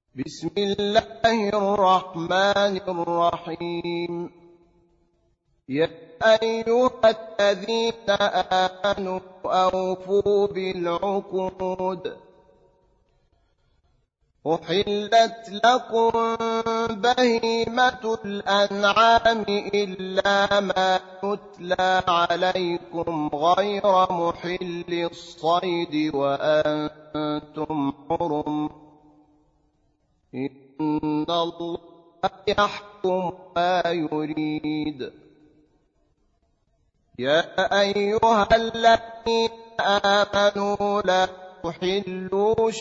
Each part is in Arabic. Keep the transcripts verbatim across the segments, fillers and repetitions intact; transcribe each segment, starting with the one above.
بسم الله الرحمن الرحيم. يا أيها الذين آمنوا أوفوا بالعقود. أحلت لكم بهيمة الأنعام إلا ما يتلى عليكم غير محل الصيد وأنتم حرم. إن الله يحكم ما يريد. يا أيها الذين آمنوا لا تحلوا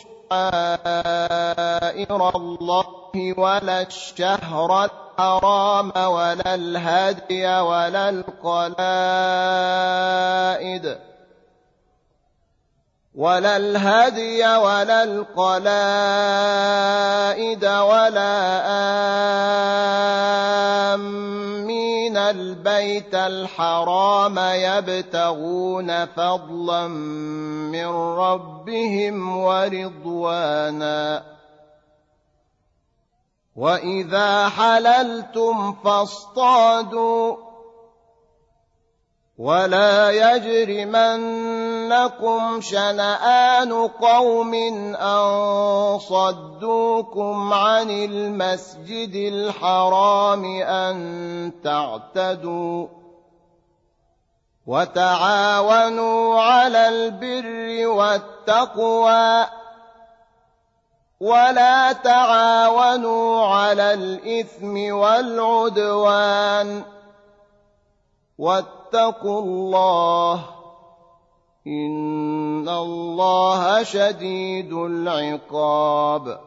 شعائر الله ولا الشهر الحرام ولا الهدي ولا القلائد ولا الهدي ولا القلائد ولا آمين البيت الحرام يبتغون فضلا من ربهم ورضوانا. وإذا حللتم فاصطادوا ولا يجرمنكم شنآن قوم أن صدوكم عن المسجد الحرام أن تعتدوا. وتعاونوا على البر والتقوى ولا تعاونوا على الإثم والعدوان. واتقوا الله إن الله شديد العقاب.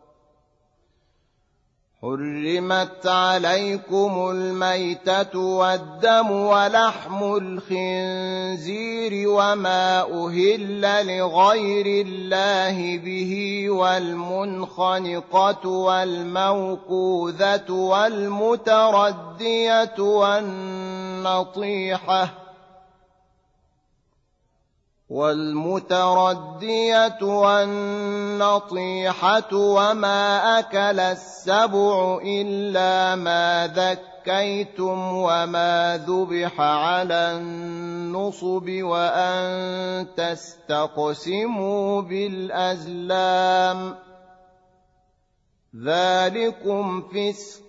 حرمت عليكم الميتة والدم ولحم الخنزير وما أهل لغير الله به والمنخنقة والموقوذة والمتردية والنطيحة والمتردية والنطيحة وما أكل السبع إلا ما ذكيتم وما ذبح على النصب وأن تستقسموا بالأزلام ذلكم فسق.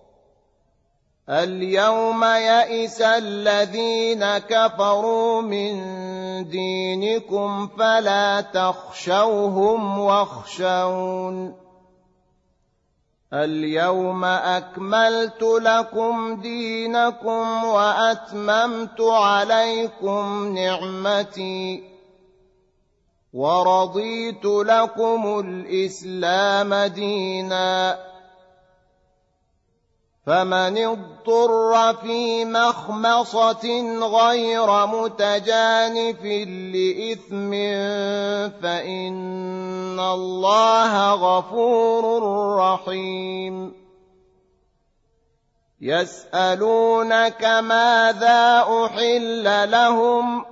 اليوم يئس الذين كفروا من دينكم فلا تخشوهم واخشون. اليوم أكملت لكم دينكم وأتممت عليكم نعمتي ورضيت لكم الإسلام دينا. فمن اضطر في مخمصة غير متجانف لإثم فإن الله غفور رحيم. يسألونك ماذا أحل لهم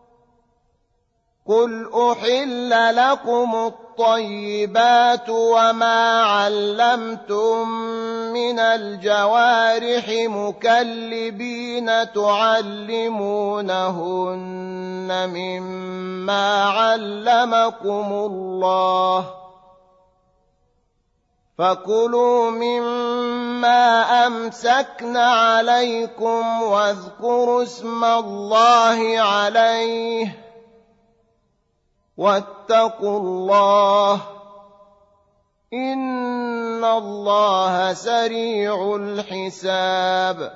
قل أحل لكم الطيبات وما علمتم من الجوارح مكلبين تعلمونهن مما علمكم الله فكلوا مما أمسكن عليكم واذكروا اسم الله عليه واتقوا الله إن الله سريع الحساب.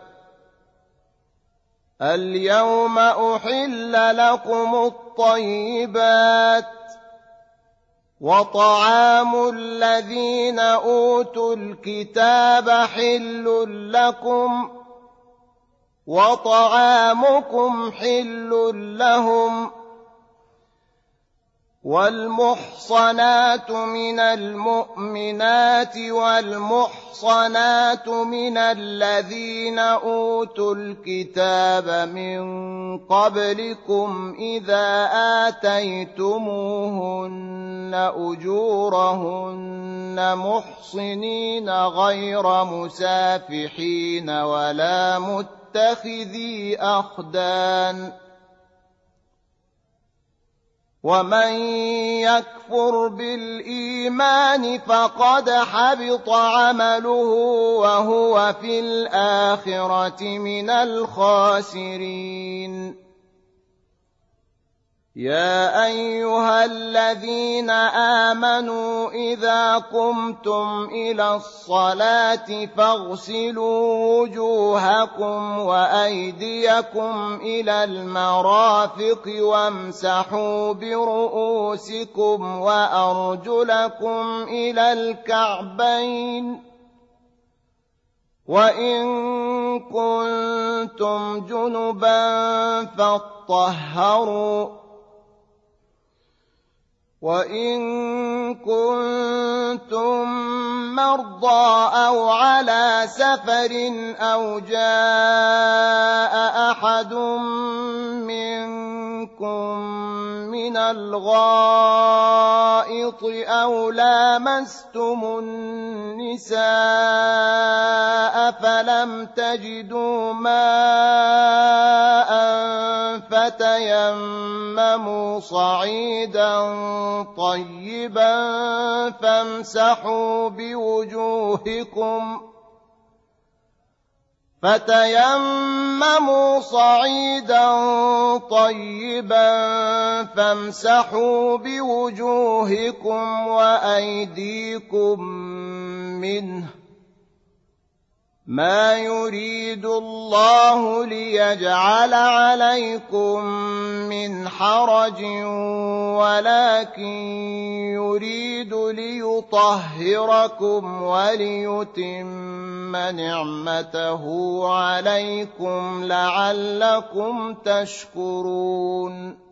اليوم أحل لكم الطيبات وطعام الذين أوتوا الكتاب حل لكم وطعامكم حل لهم والمحصنات من المؤمنات والمحصنات من الذين أوتوا الكتاب من قبلكم إذا آتيتموهن أجورهن محصنين غير مسافحين ولا متخذي أخدان ومن يكفر بالإيمان فقد حبط عمله وهو في الآخرة من الخاسرين يا أيها الذين آمنوا إذا قمتم إلى الصلاة فاغسلوا وجوهكم وأيديكم إلى المرافق وامسحوا برؤوسكم وأرجلكم إلى الكعبين وإن كنتم جنبا فاطهروا وإن كنتم مرضى أو على سفر أو جاء أحد منكم من الغائط أو لامستم النساء فلم تجدوا ماء فتيمموا صعيدا طيبا فامسحوا بوجوهكم فتيمموا صعيدا طيبا فامسحوا بوجوهكم وأيديكم منه ما يريد الله ليجعل عليكم من حرج ولكن يريد ليطهركم وليتم نعمته عليكم لعلكم تشكرون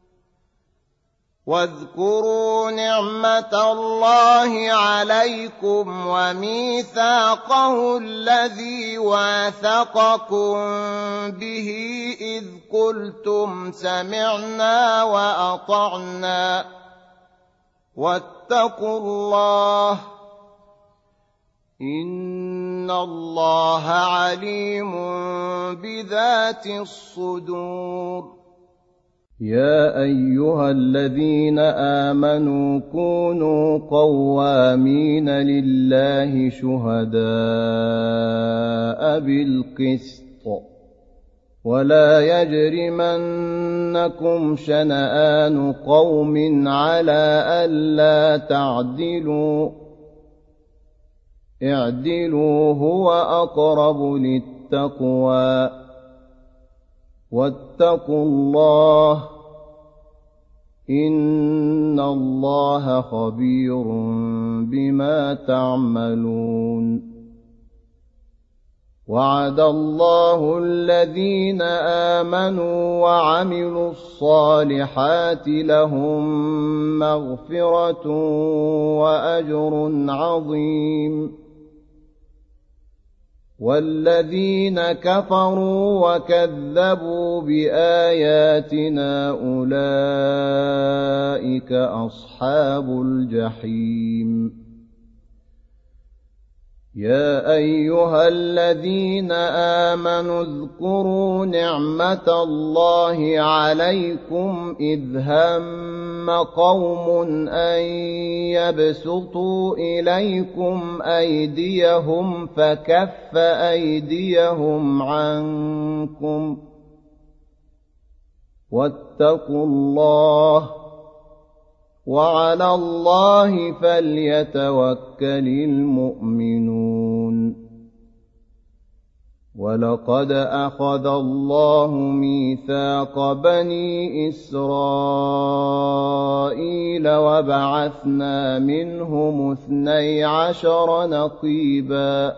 واذكروا نعمة الله عليكم وميثاقه الذي واثقكم به إذ قلتم سمعنا وأطعنا واتقوا الله إن الله عليم بذات الصدور يا أيها الذين آمنوا كونوا قوامين لله شهداء بالقسط ولا يجرمنكم شنآن قوم على ألا تعدلوا اعدلوا هو أقرب للتقوى واتقوا الله إن الله خبير بما تعملون وعد الله الذين آمنوا وعملوا الصالحات لهم مغفرة وأجر عظيم والذين كفروا وكذبوا بآياتنا أولئك أصحاب الجحيم يا أيها الذين آمنوا اذكروا نعمة الله عليكم إذ هم قوم أن يبسطوا إليكم أيديهم فكف أيديهم عنكم واتقوا الله وعلى الله فليتوكل المؤمنون ولقد أخذ الله ميثاق بني إسرائيل وبعثنا منهم اثني عشر نقيبا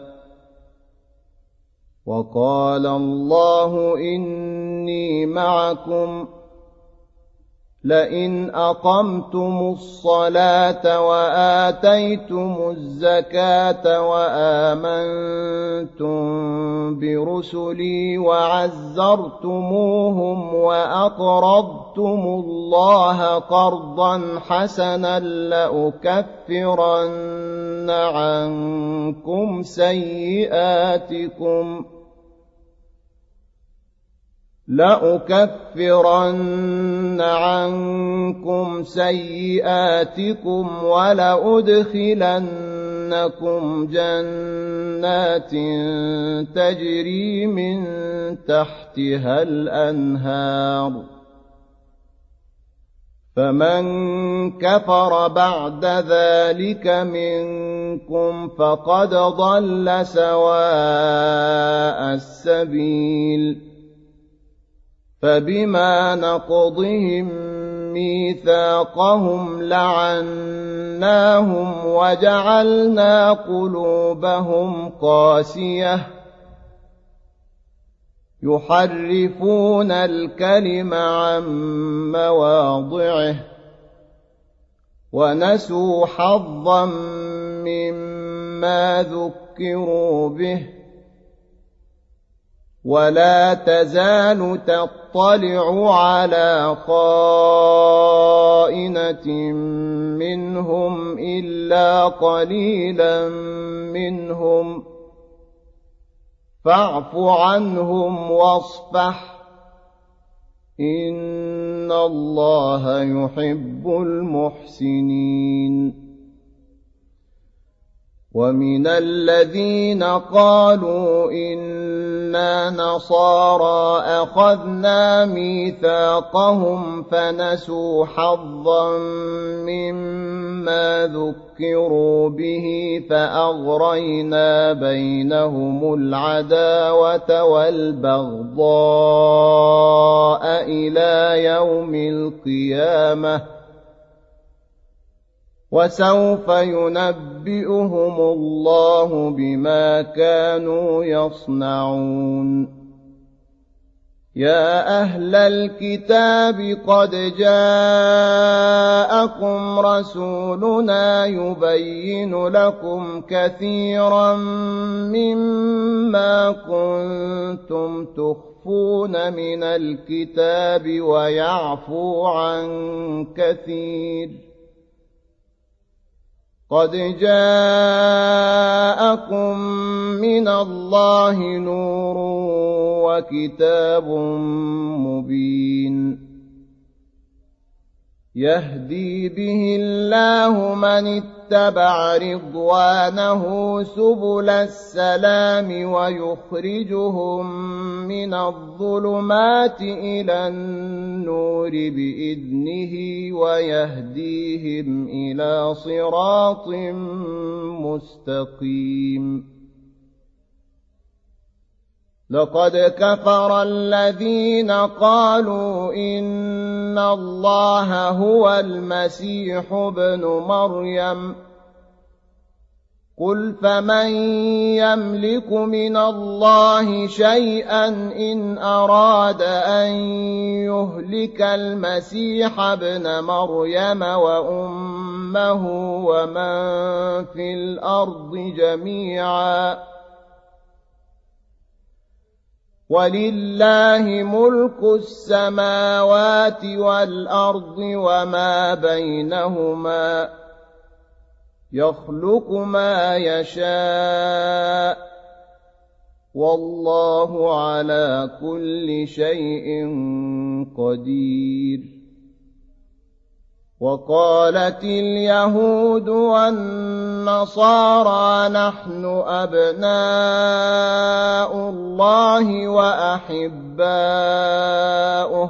وقال الله إني معكم لئن أقمتم الصلاة وآتيتم الزكاة وآمنتم برسلي وعزرتموهم وأقرضتم الله قرضا حسنا لأكفرن عنكم سيئاتكم لأكفرن عنكم سيئاتكم ولأدخلنكم جنات تجري من تحتها الأنهار فمن كفر بعد ذلك منكم فقد ضل سواء السبيل فبما نقضهم ميثاقهم لعناهم وجعلنا قلوبهم قاسية يحرفون الكلم عن مواضعه ونسوا حظا مما ذكروا به ولا تزال تطلع على خائنة منهم إلا قليلا منهم فاعف عنهم واصفح إن الله يحب المحسنين ومن الذين قالوا إنا نصارى أخذنا ميثاقهم فنسوا حظا مما ذكروا به فأغرينا بينهم العداوة والبغضاء إلى يوم القيامة وسوف ينبئهم الله بما كانوا يصنعون يا أهل الكتاب قد جاءكم رسولنا يبين لكم كثيرا مما كنتم تخفون من الكتاب ويعفو عن كثير قد جاءكم من الله نور وكتاب مبين يهدي به الله من اتبع رضوانه سبل السلام ويخرجهم من الظلمات إلى النور بإذنه ويهديهم إلى صراط مستقيم لقد كفر الذين قالوا إن الله هو المسيح ابن مريم قل فمن يملك من الله شيئا إن أراد أن يهلك المسيح ابن مريم وأمه ومن في الأرض جميعا ولله ملك السماوات والأرض وما بينهما يخلق ما يشاء والله على كل شيء قدير وقالت اليهود والنصارى نحن أبناء الله وأحباؤه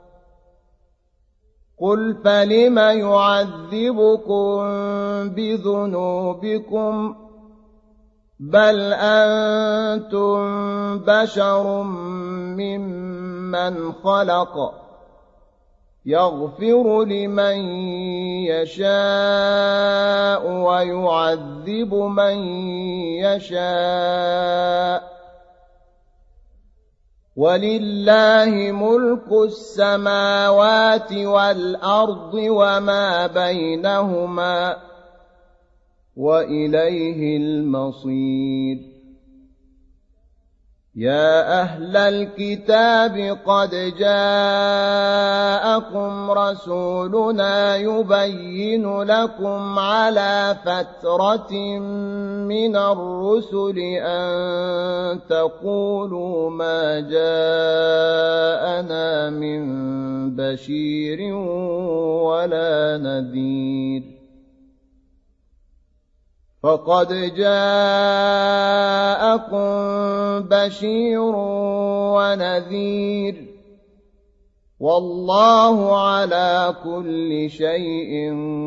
قل فلم يعذبكم بذنوبكم بل أنتم بشر ممن خلق يغفر لمن يشاء ويعذب من يشاء ولله ملك السماوات والأرض وما بينهما وإليه المصير يا أهل الكتاب قد جاءكم رسولنا يبين لكم على فترة من الرسل أن تقولوا ما جاءنا من بشير ولا نذير فقد جاءكم بشير ونذير والله على كل شيء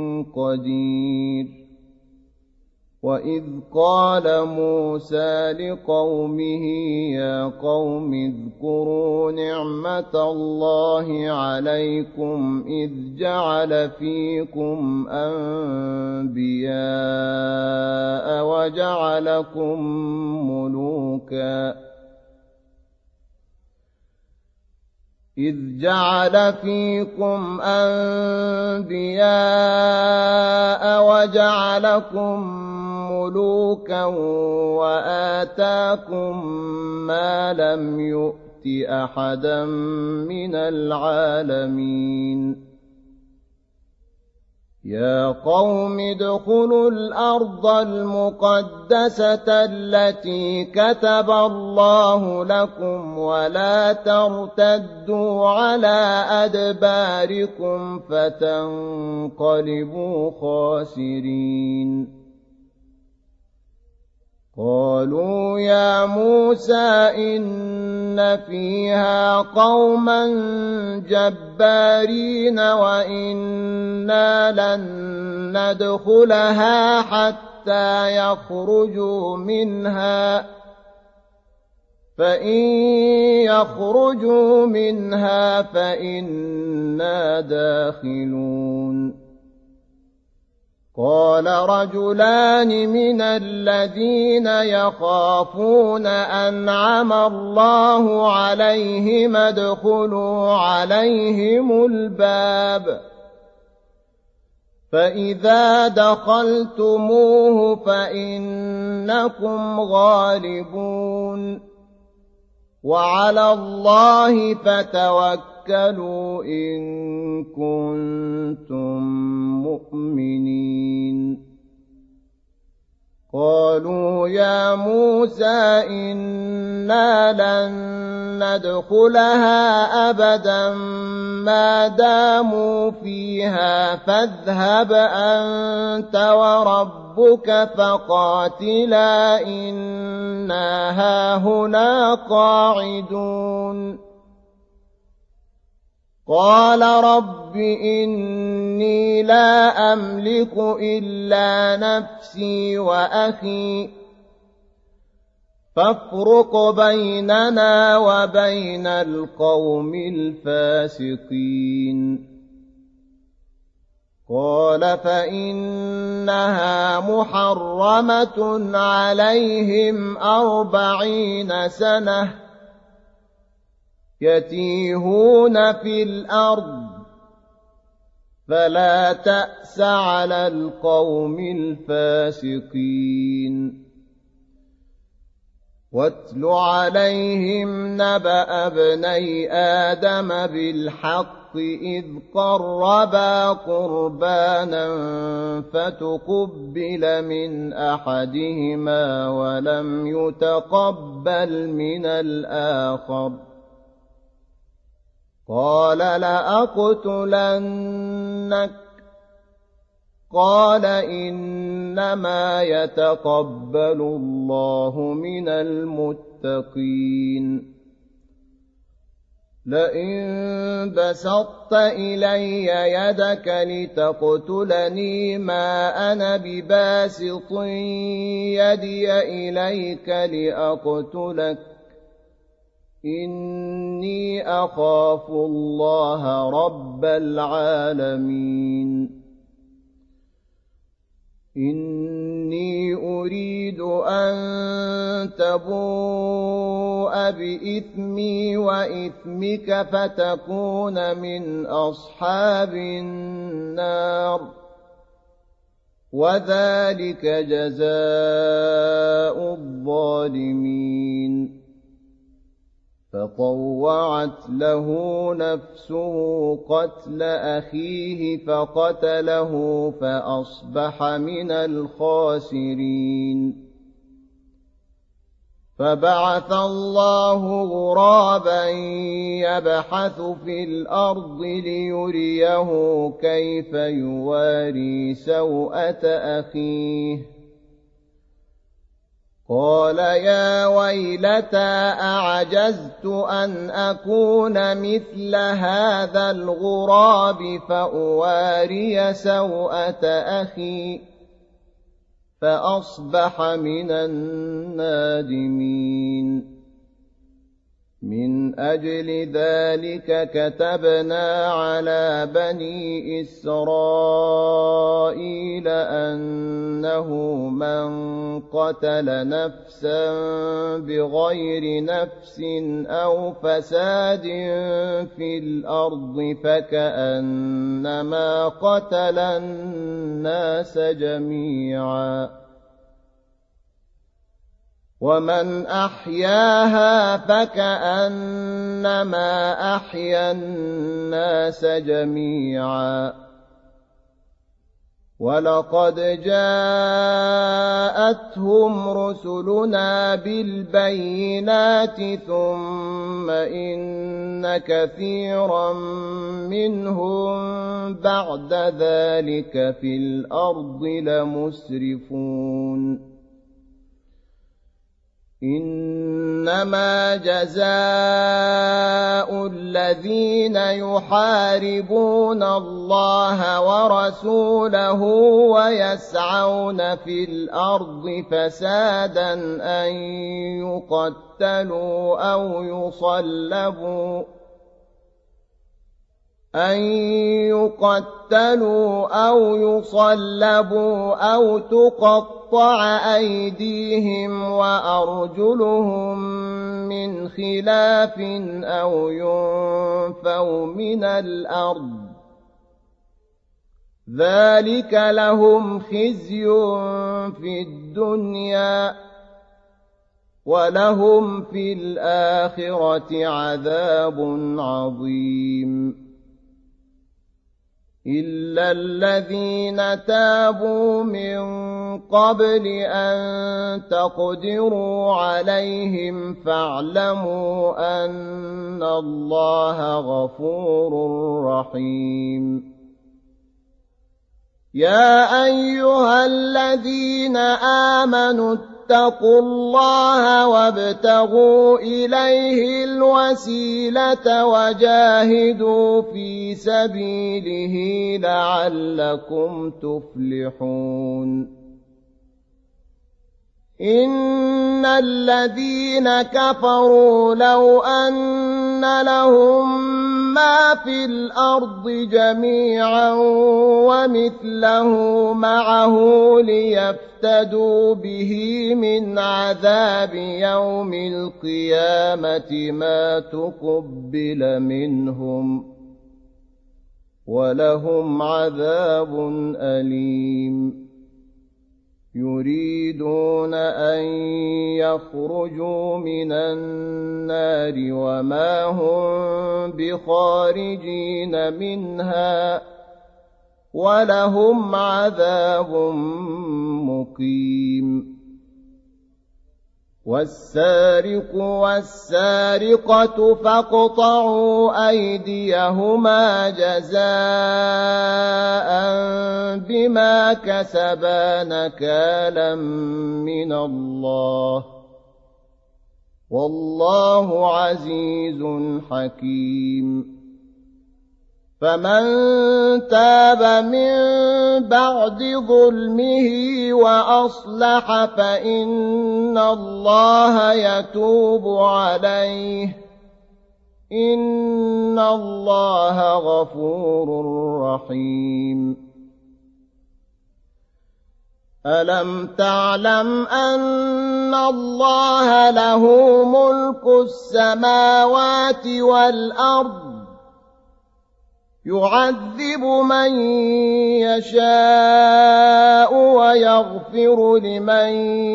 قدير وإذ قال موسى لقومه يا قوم اذكروا نعمة الله عليكم إذ جعل فيكم أنبياء وجعلكم ملوكا إذ جعل فيكم أنبياء وجعلكم ملوكا وآتاكم ما لم يؤت أحدا من العالمين يا قوم ادخلوا الأرض المقدسة التي كتب الله لكم ولا ترتدوا على أدباركم فتنقلبوا خاسرين قالوا يا موسى إن فيها قوما جبارين وإنا لن ندخلها حتى يخرجوا منها فإن يخرجوا منها فإنا داخلون قال رجلان من الذين يخافون أنعم الله عليهم ادخلوا عليهم الباب فإذا دخلتموه فإنكم غالبون وعلى الله فتوكلوا إن كنتم مؤمنين قالوا يا موسى إنا لن ندخلها أبدا ما داموا فيها فاذهب أنت وربك فقاتلا إنا هاهنا قاعدون قال رب إني لا أملك إلا نفسي وأخي فافرق بيننا وبين القوم الفاسقين قال فإنها محرمة عليهم أربعين سنة يتيهون في الأرض فلا تأس على القوم الفاسقين واتل عليهم نبأ ابني آدم بالحق إذ قربا قربانا فتقبل من أحدهما ولم يتقبل من الآخر قال لأقتلنك قال إنما يتقبل الله من المتقين لئن بسطت إلي يدك لتقتلني ما أنا بباسط يدي إليك لأقتلك إني أخاف الله رب العالمين إني أريد أن تبوء بإثمي وإثمك فتكون من أصحاب النار وذلك جزاء الظالمين فطوعت له نفسه قتل أخيه فقتله فأصبح من الخاسرين فبعث الله غرابا يبحث في الأرض ليريه كيف يواري سوءة أخيه قال يا ويلتى أعجزت أن أكون مثل هذا الغراب فأواري سوءة أخي فأصبح من النادمين من أجل ذلك كتبنا على بني إسرائيل أنه من قتل نفسا بغير نفس أو فساد في الأرض فكأنما قتل الناس جميعا ومن أحياها فكأنما أحيا الناس جميعا ولقد جاءتهم رسلنا بالبينات ثم إن كثيرا منهم بعد ذلك في الأرض لمسرفون إنما جزاء الذين يحاربون الله ورسوله ويسعون في الأرض فسادا أن يقتلوا أو يصلبوا أن يقتلوا أو يصلبوا أو تقطع أيديهم وأرجلهم من خلاف أو ينفوا من الأرض ذلك لهم خزي في الدنيا ولهم في الآخرة عذاب عظيم إلا الذين تابوا من قبل أن تقدروا عليهم فاعلموا أن الله غفور رحيم يا أيها الذين آمنوا اتقوا الله وابتغوا إليه الوسيلة وجاهدوا في سبيله لعلكم تفلحون إن الذين كفروا لو أن لهم ما في الأرض جميعا ومثله معه ليفتدوا به من عذاب يوم القيامة ما تقبل منهم ولهم عذاب أليم يريدون أن يخرجوا من النار وما هم بخارجين منها ولهم عذاب مقيم والسارق والسارقة فاقطعوا أيديهما جزاء بما كسبا نكالا من الله والله عزيز حكيم فمن تاب من بعد ظلمه وأصلح فإن الله يتوب عليه إن الله غفور رحيم ألم تعلم أن الله له ملك السماوات والأرض يعذب من يشاء ويغفر لمن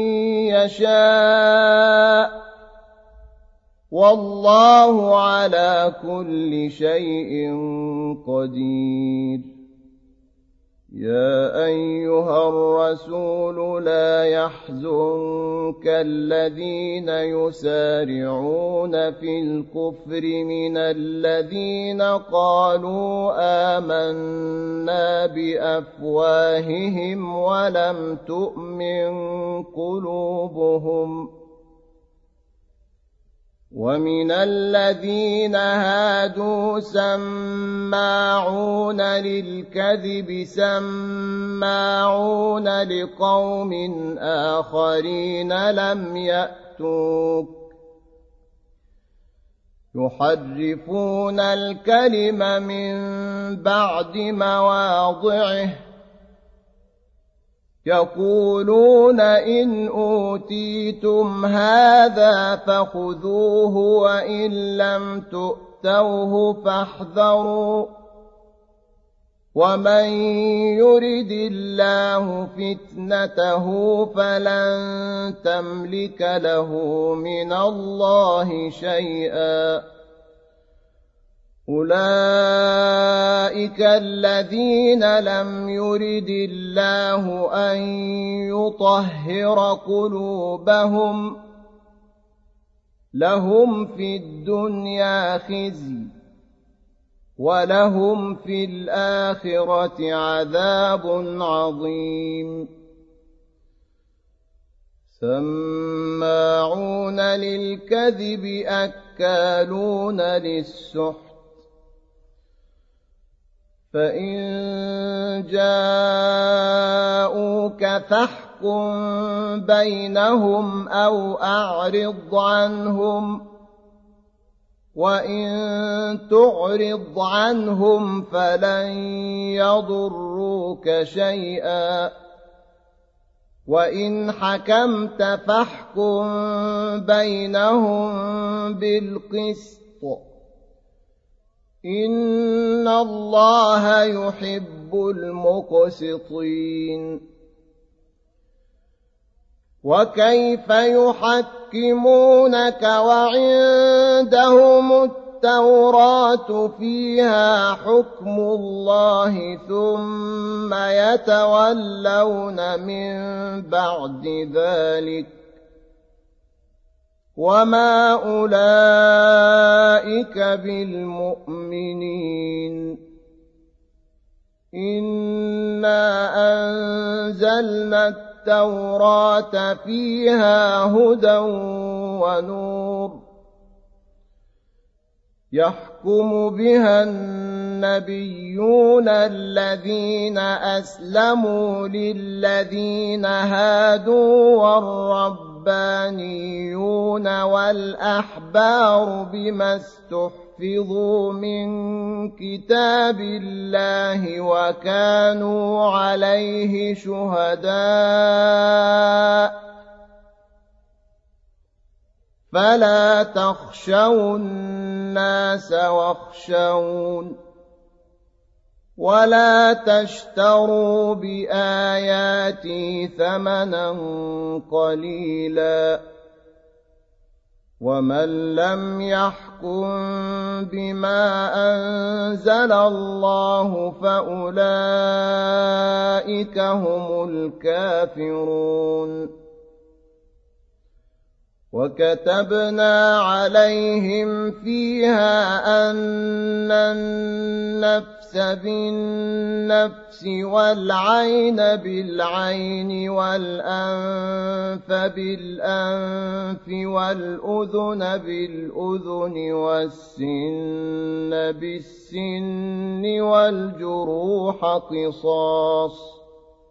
يشاء والله على كل شيء قدير. يا أيها الرسول لا يحزنك الذين يسارعون في الكفر من الذين قالوا آمنا بأفواههم ولم تؤمن قلوبهم ومن الذين هادوا سماعون للكذب سماعون لقوم آخرين لم يأتوك يحرفون الكلم من بعد مواضعه يقولون إن أوتيتم هذا فخذوه وإن لم تؤتوه فاحذروا ومن يرد الله فتنته فلن تملك له من الله شيئا. أولئك الذين لم يرد الله أن يطهر قلوبهم لهم في الدنيا خزي ولهم في الآخرة عذاب عظيم. سماعون للكذب أكالون للسحت فإن جاءوك فاحكم بينهم أو أعرض عنهم وإن تعرض عنهم فلن يضروك شيئا وإن حكمت فاحكم بينهم بالقسط إن الله يحب المقسطين. وكيف يحكمونك وعندهم التوراة فيها حكم الله ثم يتولون من بعد ذلك وما أولئك بالمؤمنين. إنا أنزلنا التوراة فيها هدى ونور يحكم بها النبيون الذين أسلموا للذين هادوا والربانيون والأحبار بما استحفظوا من كتاب الله وكانوا عليه شهداء فلا تخشوا الناس واخشون ولا تشتروا بآياتي ثمنا قليلا ومن لم يحكم بما أنزل الله فأولئك هم الكافرون. وكتبنا عليهم فيها أن النفس بالنفس والعين بالعين والأنف بالأنف والأذن بالأذن والسن بالسن والجروح قصاص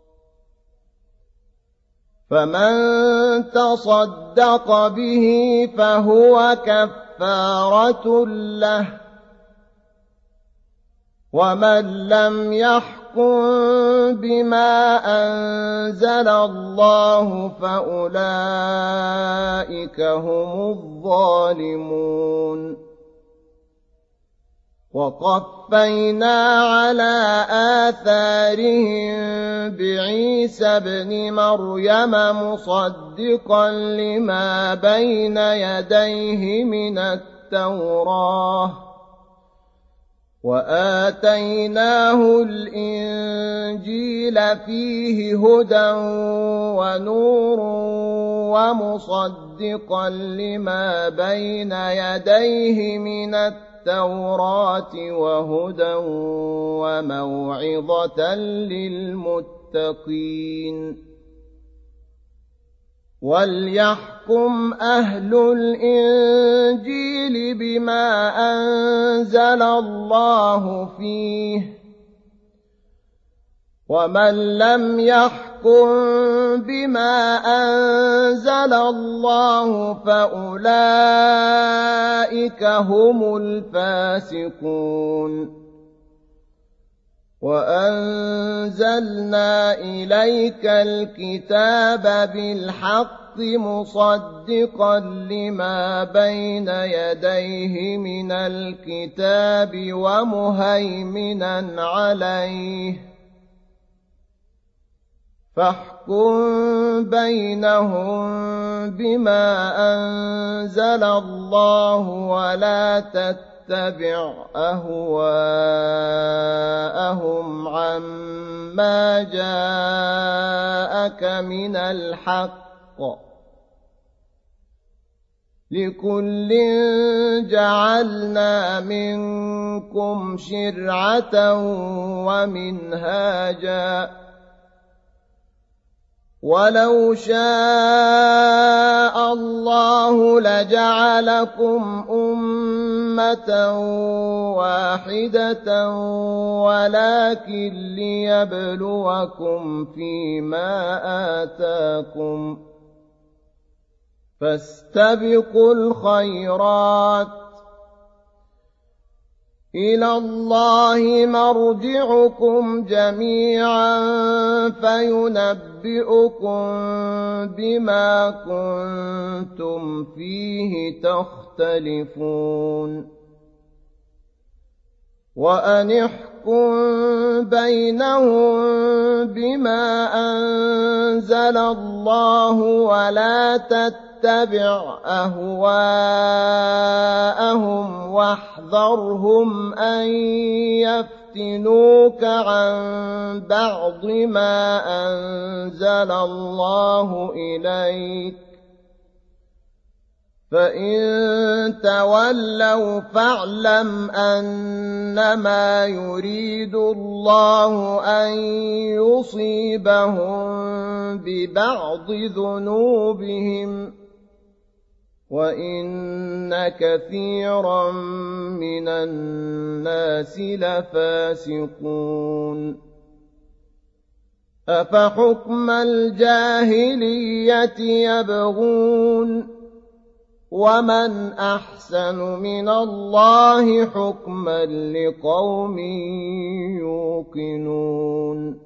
فمن تصدق به فهو كفارة له ومن لم يحكم يحكم بما أنزل الله فأولئك هم الظالمون وقفينا على آثارهم بعيسى ابن مريم مصدقا لما بين يديه من التوراة وآتيناه الإنجيل فيه هدى ونور ومصدقا لما بين يديه من التوراة وهدى وموعظة للمتقين وليحكم أهل الإنجيل بما أنزل الله فيه ومن لم يحكم بما أنزل الله فأولئك هم الفاسقون وأنزلنا إليك الكتاب بالحق مصدقا لما بين يديه من الكتاب ومهيمنا عليه فاحكم بينهم بما أنزل الله ولا تتبع اتبع أهواءهم عما جاءك من الحق لكل جعلنا منكم شرعة ومنهاجا ولو شاء الله لجعلكم أمة واحدة ولكن ليبلوكم فيما آتاكم فاستبقوا الخيرات إلى الله مرجعكم جميعا فينبئكم بما كنتم فيه تختلفون وأن احكم بينهم بما أنزل الله ولا تتبع أهواءهم واحذرهم أن يفتنوك عن بعض ما أنزل الله إليك فإن تولوا فاعلم أنما يريد الله أن يصيبهم ببعض ذنوبهم وإن كثيرا من الناس لفاسقون أفحكم الجاهلية يبغون ومن أحسن من الله حكما لقوم يوقنون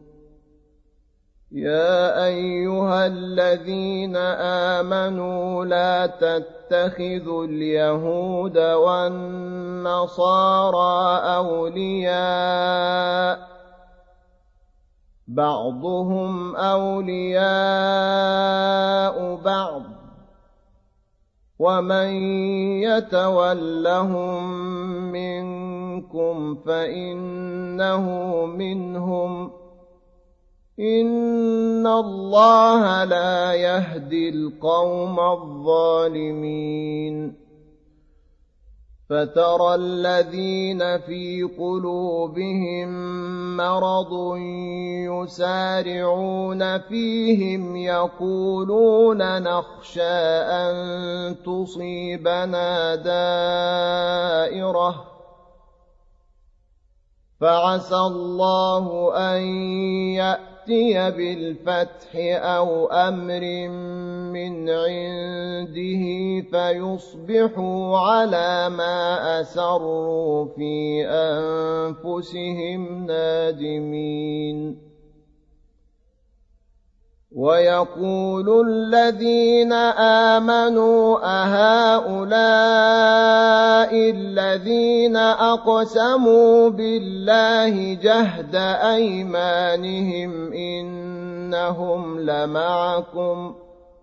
يا أيها الذين آمنوا لا تتخذوا اليهود والنصارى أولياء بعضهم أولياء بعض ومن يتولهم منكم فإنه منهم إن الله لا يهدي القوم الظالمين فترى الذين في قلوبهم مرض يسارعون فيهم يقولون نخشى أن تصيبنا دائرة فعسى الله أن يأتي يأتي بالفتح أو أمر من عنده فيصبحوا على ما أسروا في أنفسهم نادمين ويقول الذين آمنوا أهؤلاء الذين أقسموا بالله جهد أيمانهم إنهم لمعكم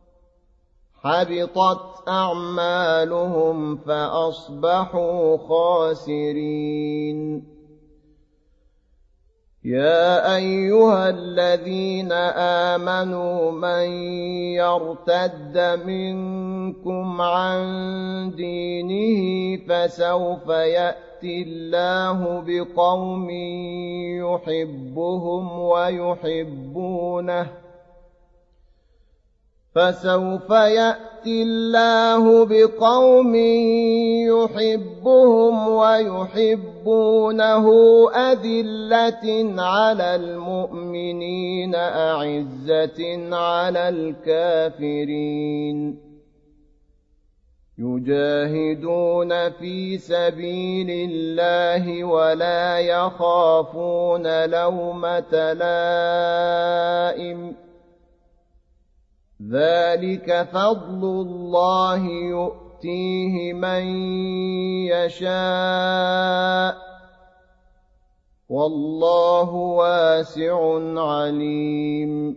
حبطت أعمالهم فأصبحوا خاسرين يا أيها الذين آمنوا من يرتد منكم عن دينه فسوف يأتي الله بقوم يحبهم ويحبونه فسوف يأتي الله بقوم يحبهم ويحبونه أذلة على المؤمنين أعزة على الكافرين يجاهدون في سبيل الله ولا يخافون لومة لائم ذلك فضل الله يؤتيه من يشاء والله واسع عليم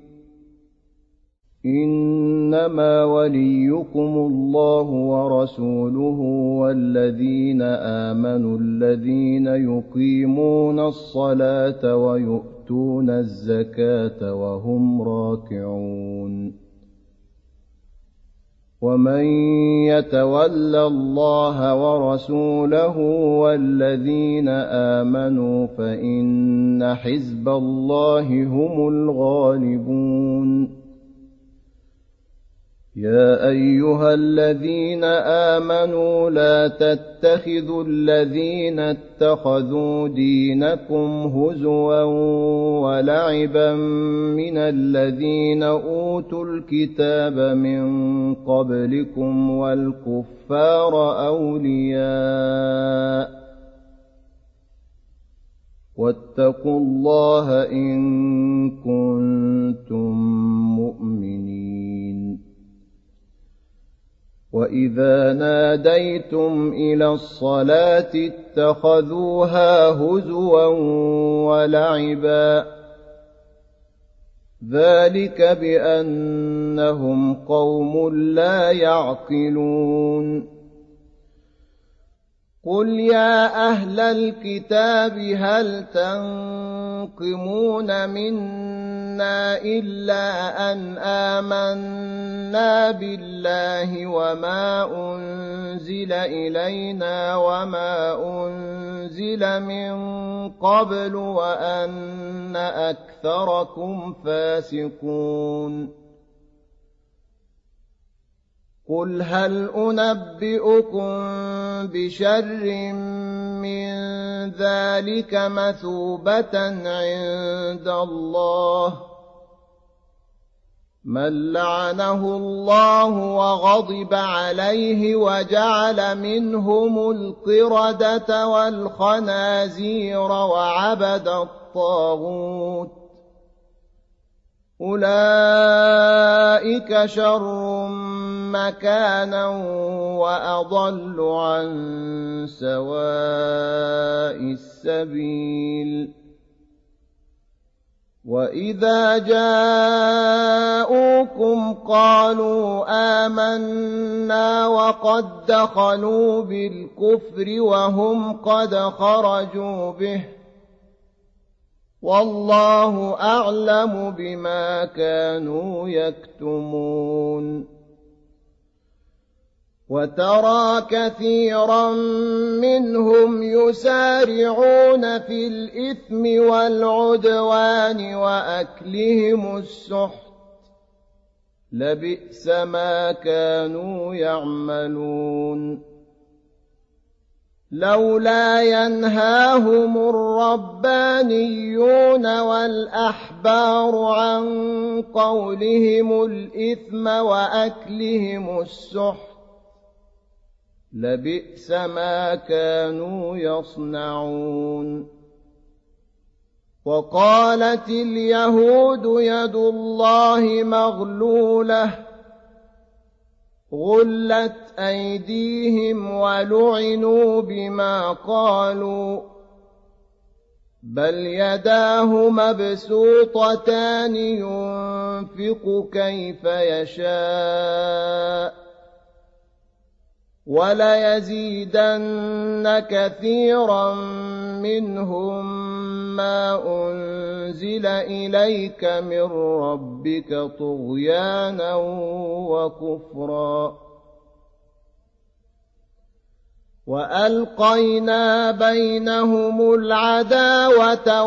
إنما وليكم الله ورسوله والذين آمنوا الذين يقيمون الصلاة ويؤتون الزكاة وهم راكعون ومن يتول الله ورسوله والذين آمنوا فإن حزب الله هم الغالبون يا أيها الذين آمنوا لا تتخذوا الذين اتخذوا دينكم هزوا ولعبا من الذين أوتوا الكتاب من قبلكم والكفار أولياء واتقوا الله إن كنتم مؤمنين وإذا ناديتم إلى الصلاة اتخذوها هزوا ولعبا ذلك بأنهم قوم لا يعقلون قل يا أهل الكتاب هل تنقمون منا إلا أن آمنا بالله وما أنزل إلينا وما أنزل من قبل وأن أكثركم فاسقون قل هل أنبئكم بشر من ذلك مثوبة عند الله من لعنه الله وغضب عليه وجعل منهم القردة والخنازير وعبد الطاغوت أولئك شر مكانا وأضل عن سواء السبيل وإذا جاءوكم قالوا آمنا وقد دخلوا بالكفر وهم قد خرجوا به والله أعلم بما كانوا يكتمون وترى كثيرا منهم يسارعون في الإثم والعدوان وأكلهم السحت لبئس ما كانوا يعملون لولا ينهاهم الربانيون والأحبار عن قولهم الإثم وأكلهم السحت لبئس ما كانوا يصنعون. وقالت اليهود يد الله مغلولة غلت أيديهم ولعنوا بما قالوا بل يداه مبسوطتان ينفق كيف يشاء وليزيدن كثيرا منهم ما أنزل إليك من ربك طغيانا وكفرا. وألقينا بينهم العداوة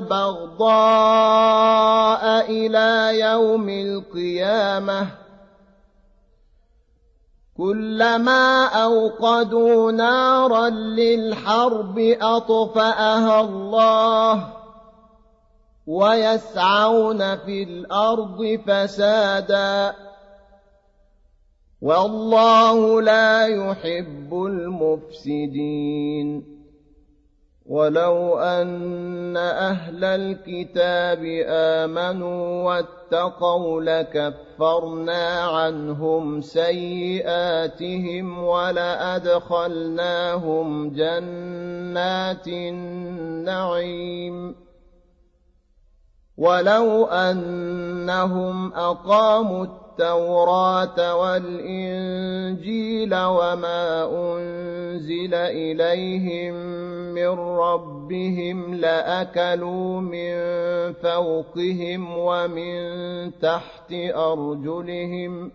والبغضاء إلى يوم القيامة كلما أوقدوا نارا للحرب أطفأها الله ويسعون في الأرض فسادا والله لا يحب المفسدين. ولو أن أهل الكتاب آمنوا واتقوا لكفرنا عنهم سيئاتهم ولأدخلناهم جنات النعيم ولو أنهم أقاموا التوراة والإنجيل وما أنزل إليهم من ربهم لأكلوا من فوقهم ومن تحت أرجلهم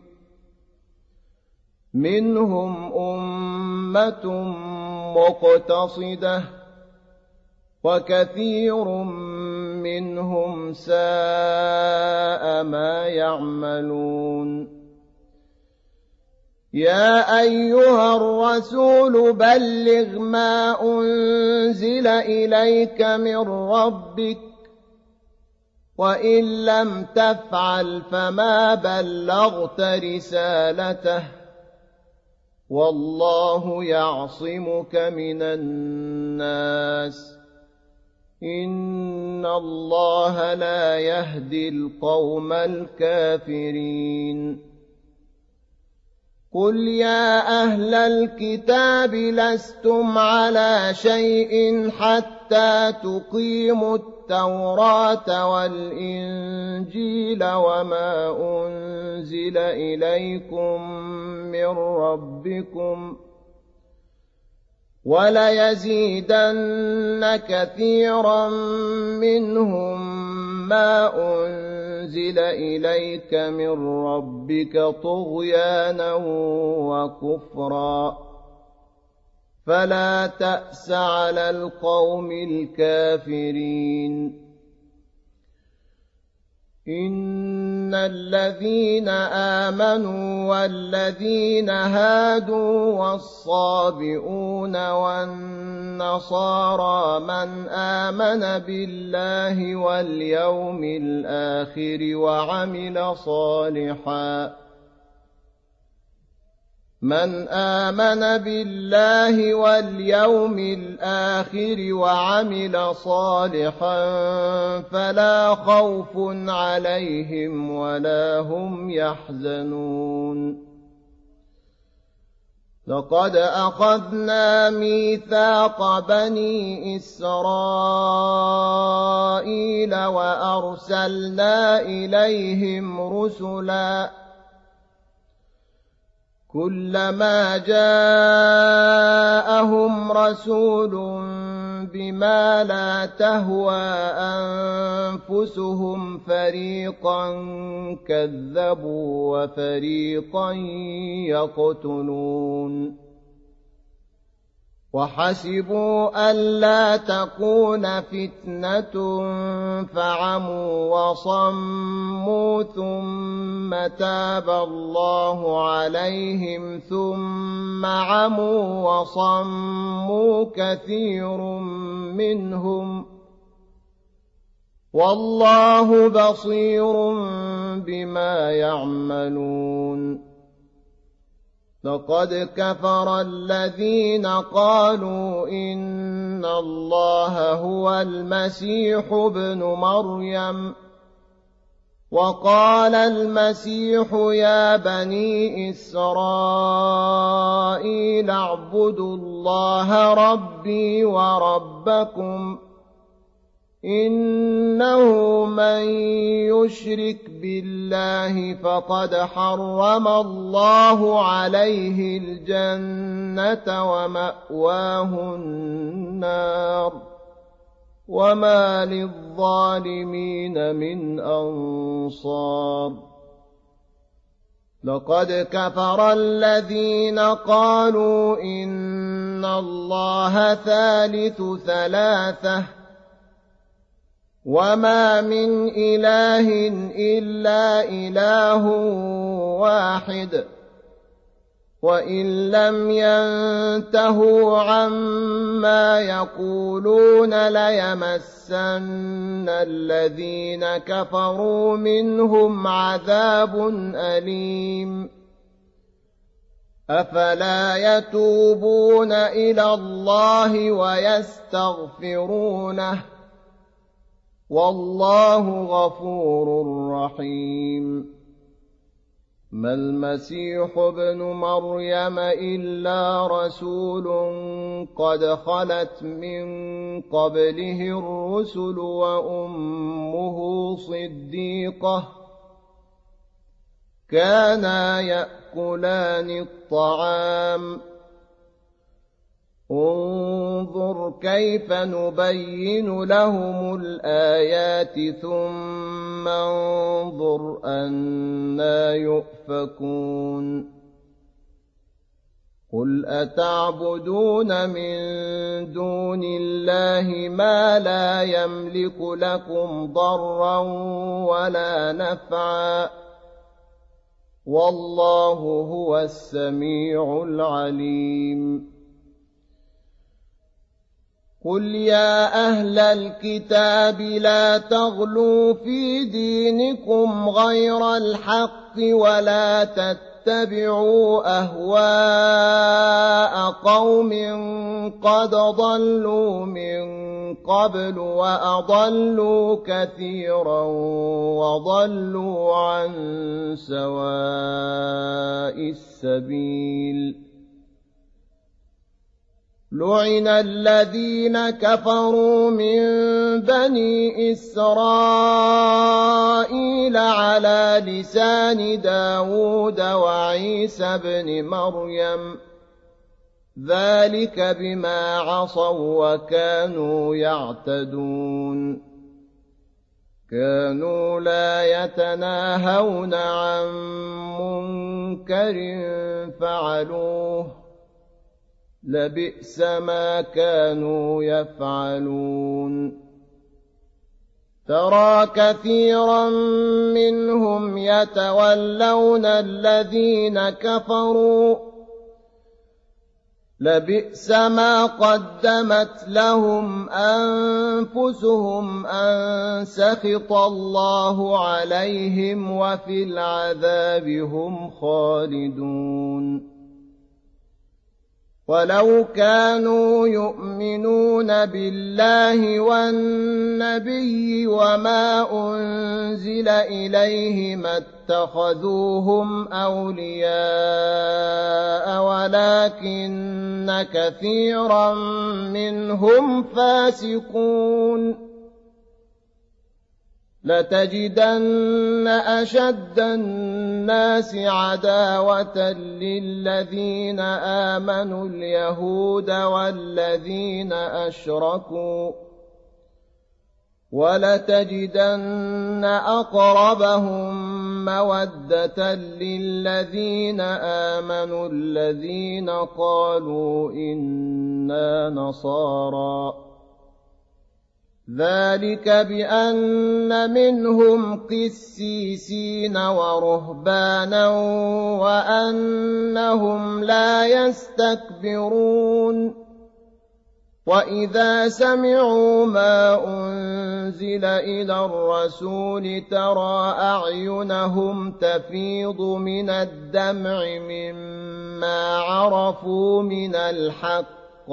منهم أمة مقتصدة وكثير منهم ساء ما يعملون. يا أيها الرسول بلغ ما أنزل إليك من ربك وإن لم تفعل فما بلغت رسالته والله يعصمك من الناس إن الله لا يهدي القوم الكافرين. قل يا أهل الكتاب لستم على شيء حتى تقيموا التوراة والإنجيل وما أنزل إليكم من ربكم وليزيدن كثيرا منهم ما أنزل إليك من ربك طغيانا وكفرا فلا تأس على القوم الكافرين. إن الذين آمنوا والذين هادوا والصابئون والنصارى من آمن بالله واليوم الآخر وعمل صالحا من آمن بالله واليوم الآخر وعمل صالحا فلا خوف عليهم ولا هم يحزنون. لقد أخذنا ميثاق بني إسرائيل وأرسلنا إليهم رسلا كلما جاءهم رسول بما لا تهوى أنفسهم فريقا كذبوا وفريقا يقتلون. وحسبوا ألا تكون فتنة فعموا وصموا ثم تاب الله عليهم ثم عموا وصموا كثير منهم والله بصير بما يعملون. لقد كفر الذين قالوا إن الله هو المسيح ابن مريم وقال المسيح يا بني إسرائيل اعبدوا الله ربي وربكم إنه من يشرك بالله فقد حرم الله عليه الجنة ومأواه النار وما للظالمين من أنصار. لقد كفر الذين قالوا إن الله ثالث ثلاثة وما من إله إلا إله واحد وإن لم ينتهوا عما يقولون ليمسن الذين كفروا منهم عذاب أليم. أفلا يتوبون إلى الله ويستغفرونه والله غفور رحيم. ما المسيح ابن مريم إلا رسول قد خلت من قبله الرسل وأمه صديقة كانا يأكلان الطعام انظر كيف نبين لهم الآيات ثم انظر أنى يؤفكون. قل أتعبدون من دون الله ما لا يملك لكم ضرا ولا نفعا والله هو السميع العليم. قل يا أهل الكتاب لا تغلوا في دينكم غير الحق ولا تتبعوا أهواء قوم قد ضلوا من قبل وأضلوا كثيرا وضلوا عن سواء السبيل. لعن الذين كفروا من بني إسرائيل على لسان داود وعيسى بن مريم ذلك بما عصوا وكانوا يعتدون. كانوا لا يتناهون عن منكر فعلوه لبئس ما كانوا يفعلون. ترى كثيرا منهم يتولون الذين كفروا لبئس ما قدمت لهم أنفسهم أن سخط الله عليهم وفي العذاب هم خالدون. ولو كانوا يؤمنون بالله والنبي وما أنزل إليه ما اتخذوهم أولياء ولكن كثيرا منهم فاسقون. لتجدن أشد الناس عداوة للذين آمنوا اليهود والذين أشركوا وَلَتَجِدَنَّ أَقْرَبَهُم مَّوَدَّةً لِّلَّذِينَ آمَنُوا الَّذِينَ قَالُوا إِنَّا نَصَارَىٰ ۚ ذَٰلِكَ بِأَنَّ مِنْهُمْ قِسِّيسِينَ وَرُهْبَانًا وَأَنَّهُمْ لَا يَسْتَكْبِرُونَ. وَإِذَا سَمِعُوا مَا أُنزِلَ إِلَى الرَّسُولِ تَرَىٰ أَعْيُنَهُمْ تَفِيضُ مِنَ الدَّمْعِ مِمَّا عَرَفُوا مِنَ الْحَقِّ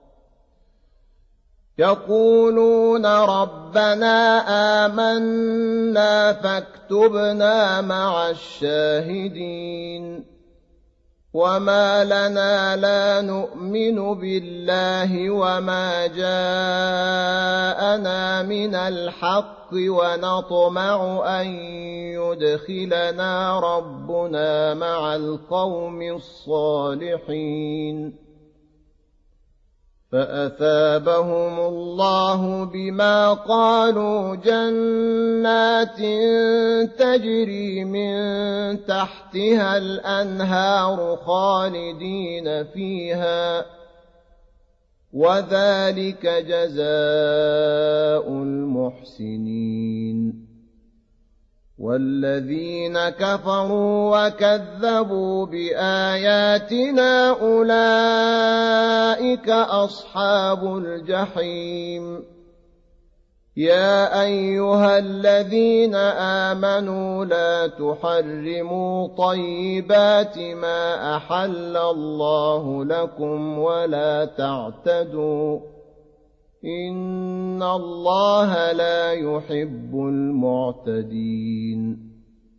يَقُولُونَ رَبَّنَا آمَنَّا فَاكْتُبْنَا مَعَ الشَّاهِدِينَ. وَمَا لَنَا لَا نُؤْمِنُ بِاللَّهِ وَمَا جَاءَنَا مِنَ الْحَقِّ وَنَطْمَعُ أَن يُدْخِلَنَا رَبُّنَا مَعَ الْقَوْمِ الصَّالِحِينَ. فَأَثَابَهُمُ اللَّهُ بِمَا قَالُوا جَنَّاتٍ تَجْرِي مِن تَحْتِهَا الْأَنْهَارُ خَالِدِينَ فِيهَا ۚ وَذَٰلِكَ جَزَاءُ الْمُحْسِنِينَ. وَالَّذِينَ كَفَرُوا وَكَذَّبُوا بِآيَاتِنَا أُولَٰئِكَ أَصْحَابُ الْجَحِيمِ. يَا أَيُّهَا الَّذِينَ آمَنُوا لَا تُحَرِّمُوا طَيِّبَاتِ مَا أَحَلَّ اللَّهُ لَكُمْ وَلَا تَعْتَدُوا إِنَّ اللَّهَ لَا يُحِبُّ الْمُعْتَدِينَ.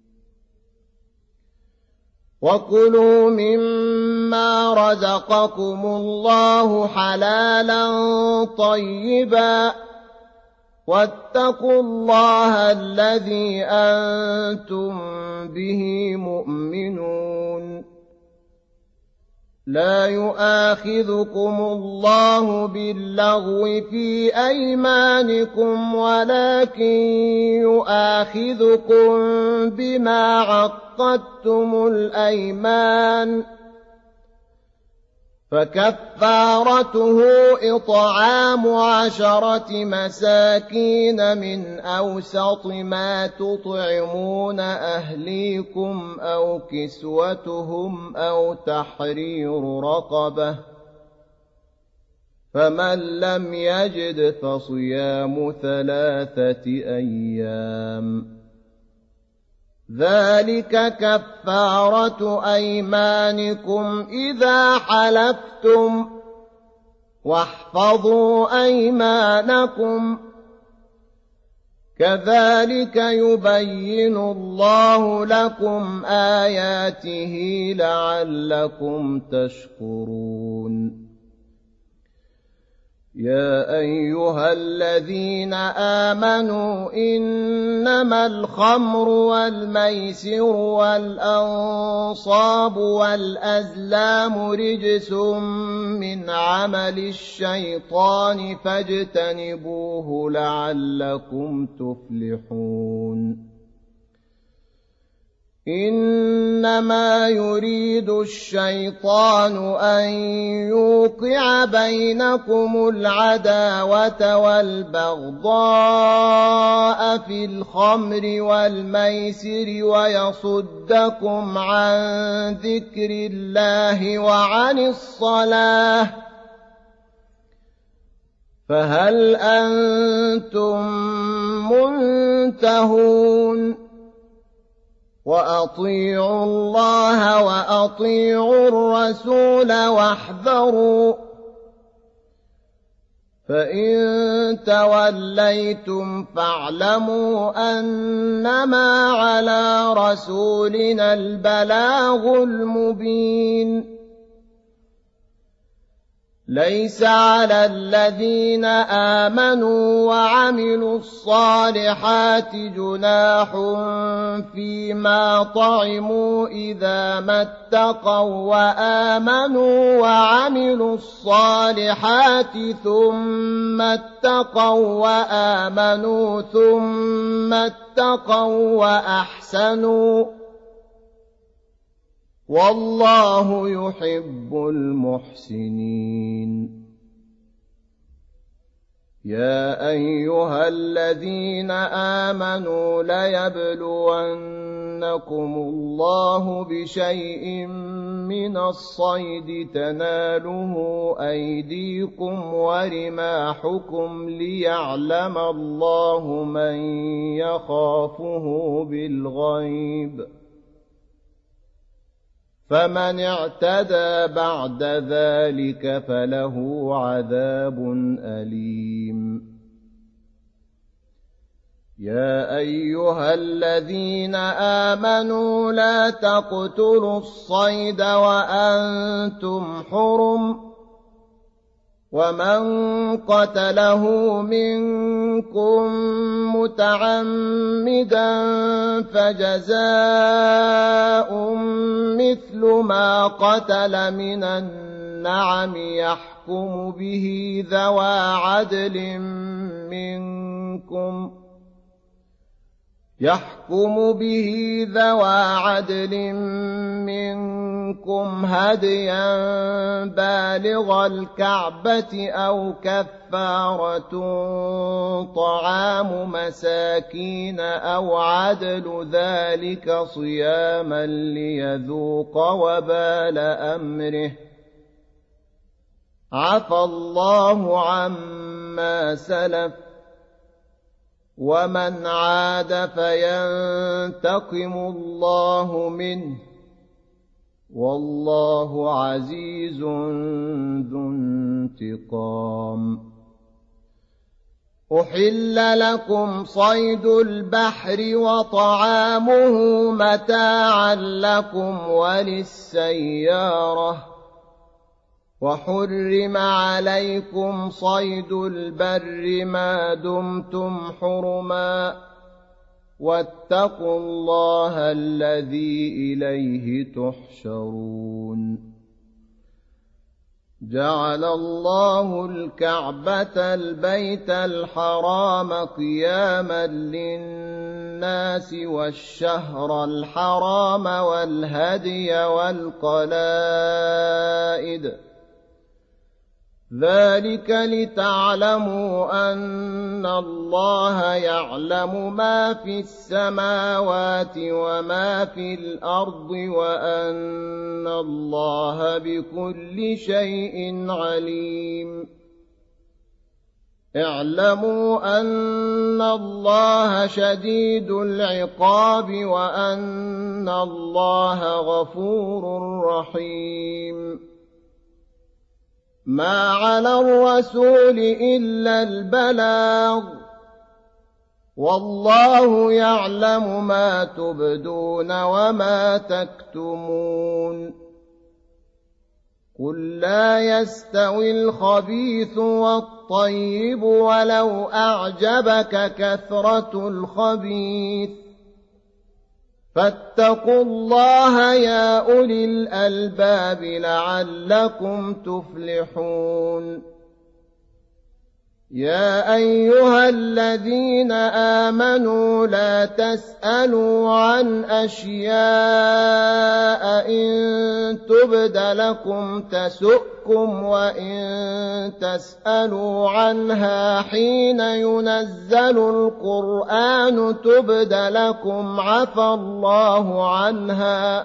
وَكُلُوا مِمَّا رَزَقَكُمُ اللَّهُ حَلَالًا طَيِّبًا وَاتَّقُوا اللَّهَ الَّذِي أَنتُم بِهِ مُؤْمِنُونَ. لَا يُؤَاخِذُكُمُ اللَّهُ بِاللَّغْوِ فِي أَيْمَانِكُمْ وَلَٰكِن يُؤَاخِذُكُم بِمَا عَقَّدتُّمُ الْأَيْمَانَ، فَكَفَّارَتُهُ إِطْعَامُ عَشَرَةِ مَسَاكِينَ مِنْ أَوْسَطِ مَا تُطْعِمُونَ أَهْلِيكُمْ أَوْ كِسْوَتُهُمْ أَوْ تَحْرِيرُ رَقَبَةٍ ۖ فَمَن لَّمْ يَجِدْ فَصِيَامُ ثَلَاثَةِ أَيَّامٍ، ذَلِكَ كَفَّارَةُ أَيْمَانِكُمْ إِذَا حَلَفْتُمْ ۚ وَاحْفَظُوا أَيْمَانَكُمْ ۚ كَذَلِكَ يُبَيِّنُ اللَّهُ لَكُمْ آيَاتِهِ لَعَلَّكُمْ تَشْكُرُونَ. يَا أَيُّهَا الَّذِينَ آمَنُوا إِنَّمَا الْخَمْرُ وَالْمَيْسِرُ وَالْأَنصَابُ وَالْأَزْلَامُ رِجْسٌ مِّنْ عَمَلِ الشَّيْطَانِ فَاجْتَنِبُوهُ لَعَلَّكُمْ تُفْلِحُونَ. إِنَّمَا يُرِيدُ الشَّيْطَانُ أَن يُوقِعَ بَيْنَكُمُ الْعَدَاوَةَ وَالْبَغْضَاءَ فِي الْخَمْرِ وَالْمَيْسِرِ وَيَصُدَّكُمْ عَن ذِكْرِ اللَّهِ وَعَنِ الصَّلَاةِ ۖ فَهَلْ أَنتُم مُّنتَهُونَ؟ وَأَطِيعُوا اللَّهَ وَأَطِيعُوا الرَّسُولَ وَاحْذَرُوا ۚ فَإِن تَوَلَّيْتُمْ فَاعْلَمُوا أَنَّمَا عَلَىٰ رَسُولِنَا الْبَلَاغُ الْمُبِينُ. ليس على الذين آمنوا وعملوا الصالحات جناح فيما طعموا إذا ما اتقوا وآمنوا وعملوا الصالحات ثم اتقوا وآمنوا ثم اتقوا وأحسنوا والله يحب المحسنين. يا أيها الذين آمنوا ليبلونكم الله بشيء من الصيد تناله أيديكم ورماحكم ليعلم الله من يخافه بالغيب، فمن اعتدى بعد ذلك فله عذاب أليم. يا أيها الذين آمنوا لا تقتلوا الصيد وأنتم حرم، ومن قتله منكم متعمدا فجزاء مثل ما قتل من النعم يحكم به ذوى عدل منكم يحكم به ذوى عدل منكم هديا بالغ الكعبة أو كفارة طعام مساكين أو عدل ذلك صياما ليذوق وبال أمره، عفى الله عما سلف، ومن عاد فينتقم الله منه، والله عزيز ذو انتقام. أحل لكم صيد البحر وطعامه متاعا لكم وللسيارة، وحرم عليكم صيد البر ما دمتم حرما، واتقوا الله الذي إليه تحشرون. جعل الله الكعبة البيت الحرام قياما للناس والشهر الحرام والهدي والقلائد، ذلك لتعلموا أن الله يعلم ما في السماوات وما في الأرض وأن الله بكل شيء عليم. اعلموا أن الله شديد العقاب وأن الله غفور رحيم. ما على الرسول إلا البلاغ، والله يعلم ما تبدون وما تكتمون. قل لا يستوي الخبيث والطيب ولو أعجبك كثرة الخبيث، فاتقوا الله يا أولي الألباب لعلكم تفلحون. يا أيها الذين آمنوا لا تسألوا عن أشياء إن تبد لكم تسؤكم، وإن تسألوا عنها حين ينزل القرآن تبد لكم عفى الله عنها،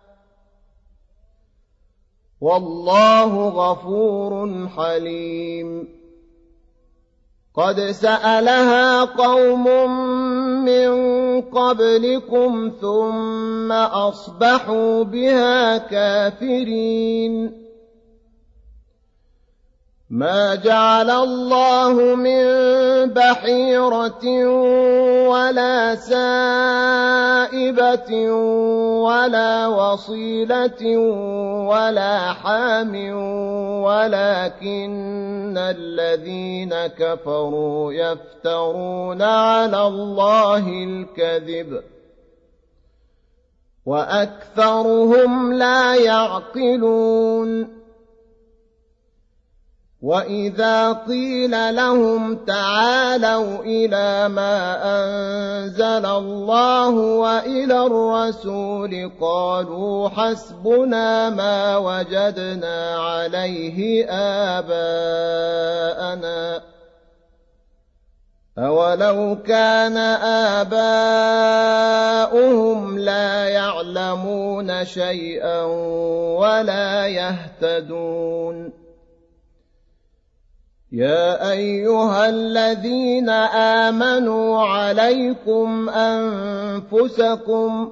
والله غفور حليم. قد سألها قوم من قبلكم ثم أصبحوا بها كافرين. ما جعل الله من بحيرة ولا سائبة ولا وصيلة ولا حام ولكن الذين كفروا يفترون على الله الكذب وأكثرهم لا يعقلون وإذا قيل لهم تعالوا إلى ما أنزل الله وإلى الرسول قالوا حسبنا ما وجدنا عليه آباءنا أولو كان آباؤهم لا يعلمون شيئا ولا يهتدون يا أيها الذين آمنوا عليكم أنفسكم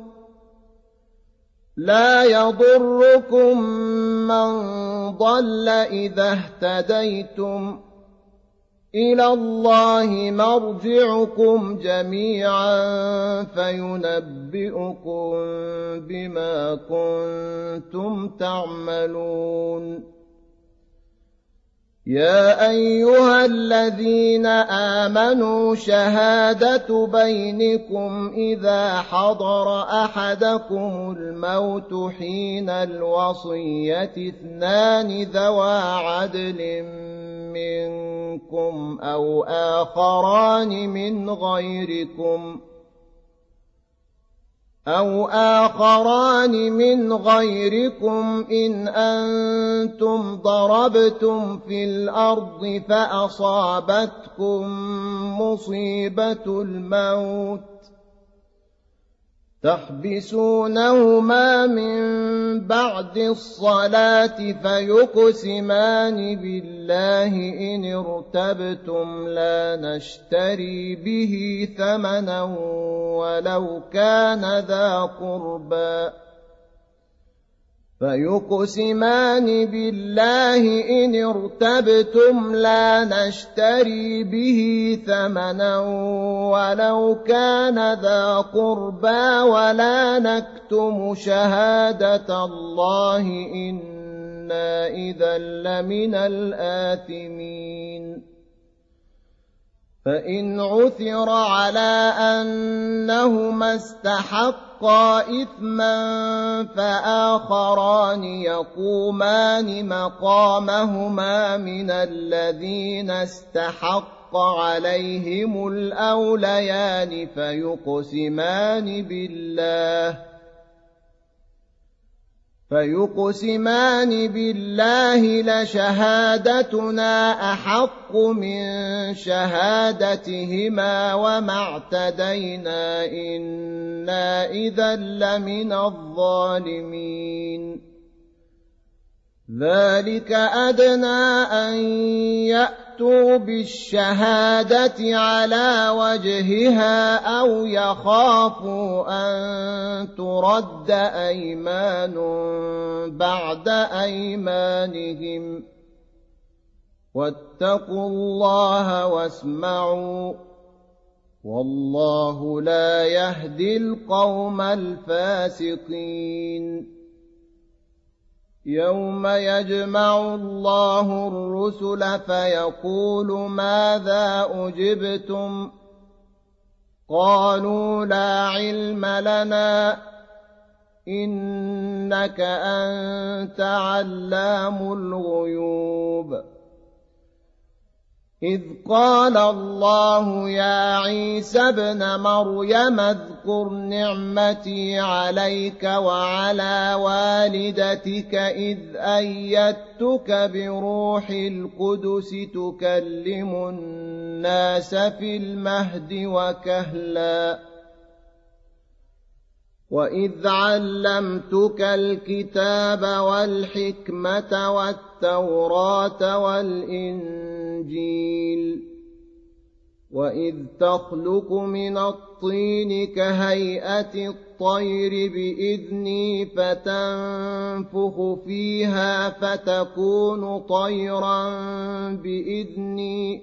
لا يضركم من ضل إذا اهتديتم إلى الله مرجعكم جميعا فينبئكم بما كنتم تعملون يا أيها الذين آمنوا شهادة بينكم إذا حضر أحدكم الموت حين الوصية اثنان ذوى عدل منكم أو آخران من غيركم أو آخران من غيركم إن أنتم ضربتم في الأرض فأصابتكم مصيبة الموت تحبسونهما من بعد الصلاة فيقسمان بالله إن ارتبتم لا نشتري به ثمنا ولو كان ذا قربى فيقسمان بالله إن ارتبتم لا نشتري به ثمنا ولو كان ذا قربى ولا نكتم شهادة الله إنا إذا لمن الآثمين فإن عثر على أنهما استحقا إثما فآخران يقومان مقامهما من الذين استحق عليهم الأوليان فيقسمان بالله فيقسمان بالله لشهادتنا أحق من شهادتهما وما اعتدينا إنا إذا لمن الظالمين ذلك أدنى أن يأتوا بالشهادة على وجهها أو يخافوا أن ترد أيمان بعد أيمانهم واتقوا الله واسمعوا والله لا يهدي القوم الفاسقين يوم يجمع الله الرسل فيقول ماذا أجبتم قالوا لا علم لنا إنك أنت علام الغيوب إذ قال الله يا عيسى ابن مريم اذكر نعمتي عليك وعلى والدتك إذ أيدتك بروح القدس تكلم الناس في المهد وكهلا وإذ علمتك الكتاب والحكمة والتوراة والإنجيل وإذ تخلق من الطين كهيئة الطير بإذني فتنفخ فيها فتكون طيرا بإذني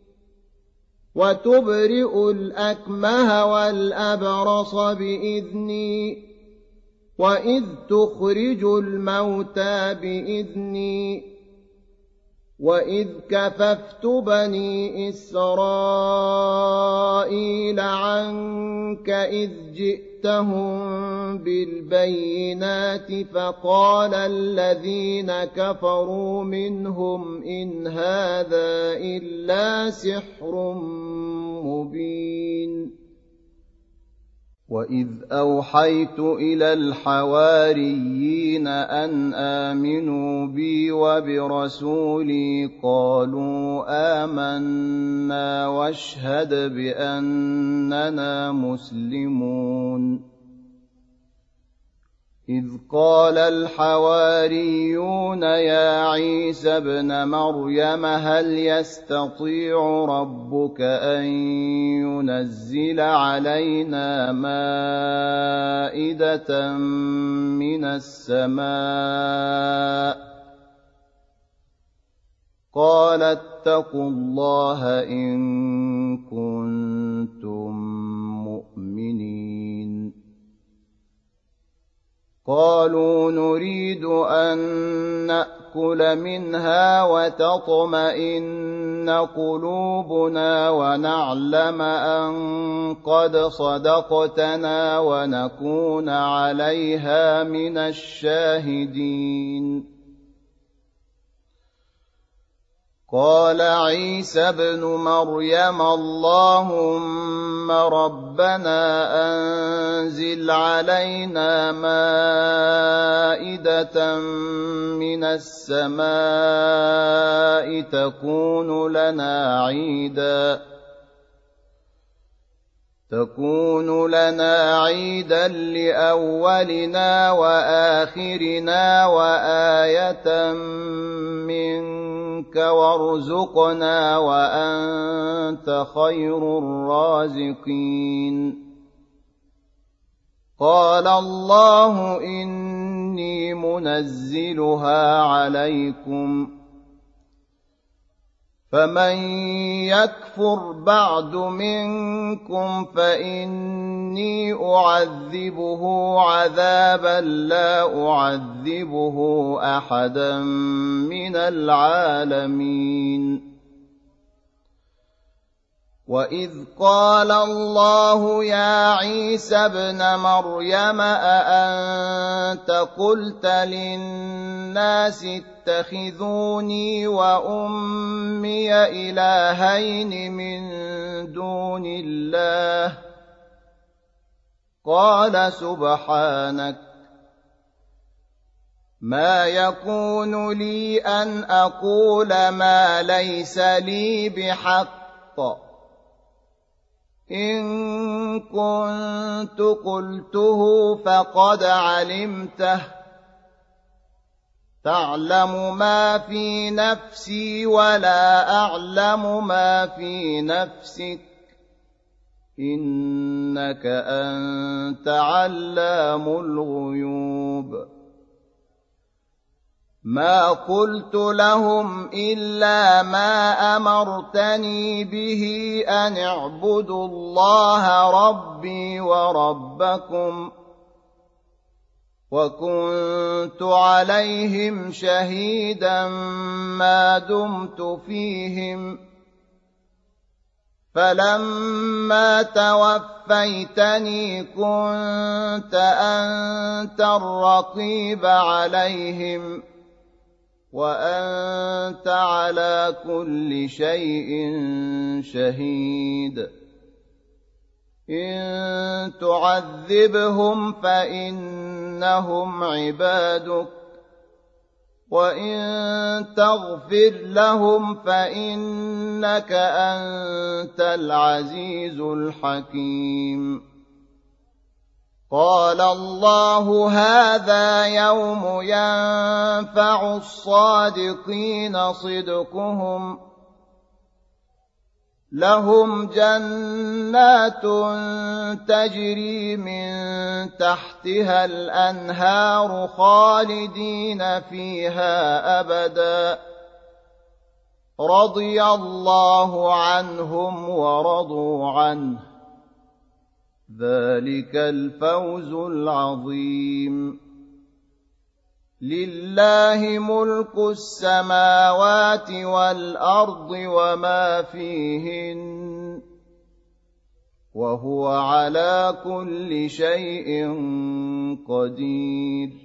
وتبرئ الأكمه والأبرص بإذني وإذ تخرج الموتى بإذني وإذ كففت بني إسرائيل عنك إذ جئتهم بالبينات فقال الذين كفروا منهم إن هذا إلا سحر مبين وإذ أوحيت إلى الحواريين أن آمنوا بي وبرسولي قالوا آمنا واشهد بأننا مسلمون إذ قال الحواريون يا عيسى ابن مريم هل يستطيع ربك أن ينزل علينا مائدة من السماء قال اتقوا الله إن كنتم مؤمنين قالوا نريد أن نأكل منها وتطمئن قلوبنا ونعلم أن قد صدقتنا ونكون عليها من الشاهدين قال عيسى ابن مريم اللهم ربنا أنزل علينا مائدة من السماء تكون لنا عيدا تكون لنا عيدا لأولنا وآخرنا وآية منك وارزقنا وأنت خير الرازقين قال الله إني منزلها عليكم فمن يكفر بعد منكم فإني أعذبه عذابا لا أعذبه أحدا من العالمين وإذ قال الله يا عيسى ابن مريم أأنت قلت للناس اتخذوني وأمي إلهين من دون الله قال سبحانك ما يكون لي أن أقول ما ليس لي بحق إن كنت قلته فقد علمته تعلم ما في نفسي ولا أعلم ما في نفسك إنك أنت علام الغيوب ما قلت لهم إلا ما أمرتني به أن اعبدوا الله ربي وربكم وكنت عليهم شهيدا ما دمت فيهم فلما توفيتني كنت أنت الرقيب عليهم وأنت على كل شيء شهيد إن تعذبهم فإنهم عبادك وإن تغفر لهم فإنك أنت العزيز الحكيم قال الله هذا يوم ينفع الصادقين صدقهم لهم جنات تجري من تحتها الأنهار خالدين فيها أبدا رضي الله عنهم ورضوا عنه ذلك الفوز العظيم لله ملك السماوات والأرض وما فيهن وهو على كل شيء قدير